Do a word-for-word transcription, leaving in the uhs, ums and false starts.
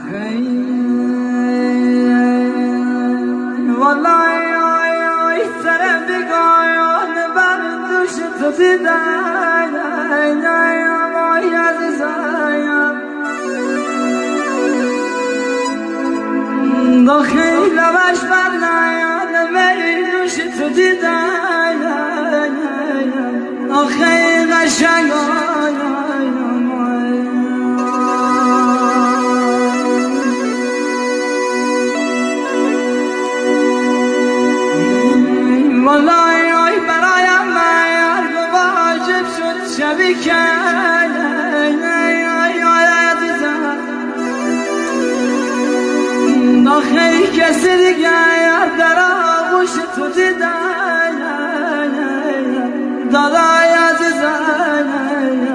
والله سر بگاین بر دوش تو دیدن وای عزیزم با خیلی لبش بر نیان بر دوش تو دیدن آخه قشنگ والله آی برایم مرگ و واجب شد شبی کرد آخه کسی دیگر در آغوش تو دیدن دادای عزیزم